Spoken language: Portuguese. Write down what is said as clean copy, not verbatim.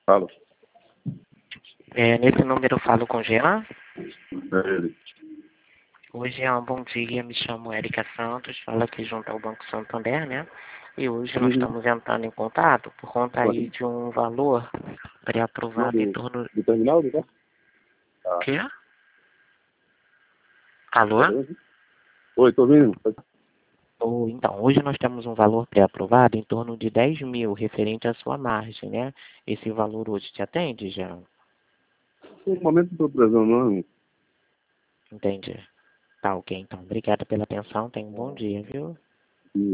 Fala. Nesse número eu falo com Jean. É ele. Hoje é um bom dia, me chamo Érica Santos, falo aqui junto ao Banco Santander, né? E hoje nós estamos entrando em contato por conta aí de um valor pré-aprovado em torno... Do terminal, tá? Tá. Quê? Alô? Oi, tô ouvindo. Então, hoje nós temos um valor pré-aprovado em torno de 10 mil, referente à sua margem, né? Esse valor hoje te atende, Jean? No momento não tô precisando, não. Entendi. Tá ok, então. Obrigada pela atenção, tenha um bom dia, viu?